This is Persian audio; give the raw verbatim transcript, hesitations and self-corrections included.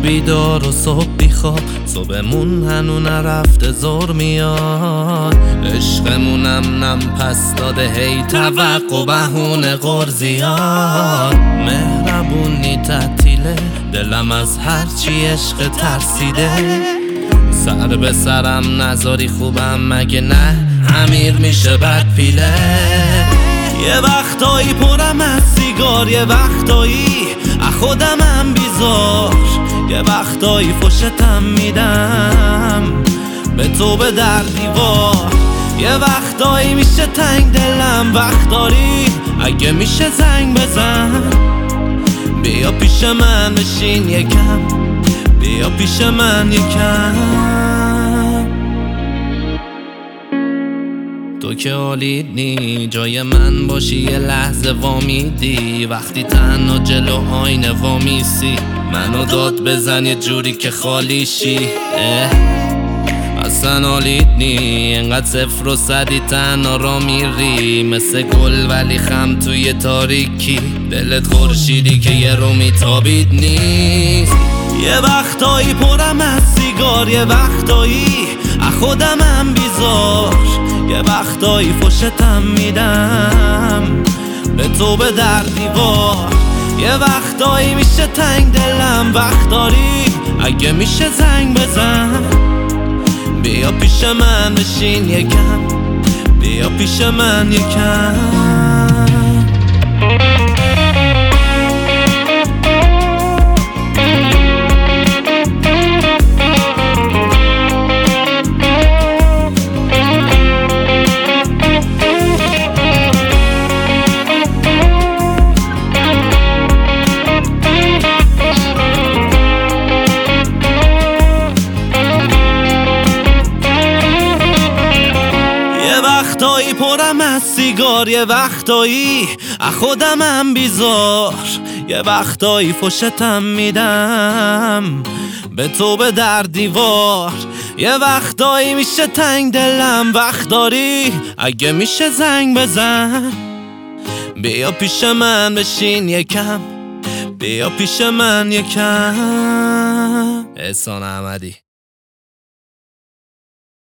بیدار و صبح بیخواب، صبحمون هنو نرفته زور میاد. عشقمونم نم پس داده هی توقع بهونه غر زیاد. مهربونی تعطیله دلم از هرچی عشق ترسیده. سر به سرم نذاری خوبم مگه نه امیر میشه بد پیله. یه وقتایی پرم از سیگار، یه وقتایی از خودمم بیزار، یه وقتایی فشتم میدم به تو به در دیوار. یه وقتایی میشه تنگ دلم، وقت داری اگه میشه زنگ بزن. بیا پیش من بشین یکم، بیا پیش من یکم. تو که عالیت نی جای من باشی یه لحظه وامیدی. وقتی تنها جلو آینه وامیسی منو داد بزن یه جوری که خالی شی. اصلا عالیت نی انقدر صفر و صدی تنها را میری. مثل گل ولی خم توی تاریکی، دلت خورشیدی که یه رو میتابید نیست. یه وقتایی پرم از سیگار، یه وقتایی از خودمم بیزار، یه وقتایی فشتم میدم به تو به در دیوار. یه وقتایی میشه تنگ دلم، وقت داری اگه میشه زنگ بزن. بیا پیش من بشین یکم، بیا پیش من یکم. وقتایی پرم از سیگار، یه وقتایی از خودمم بیزار، یه وقتایی فشتم میدم به تو به در دیوار. یه وقتایی میشه تنگ دلم، وقت داری اگه میشه زنگ بزن. بیا پیش من بشین یکم، بیا پیش من یکم. احسان احمدی.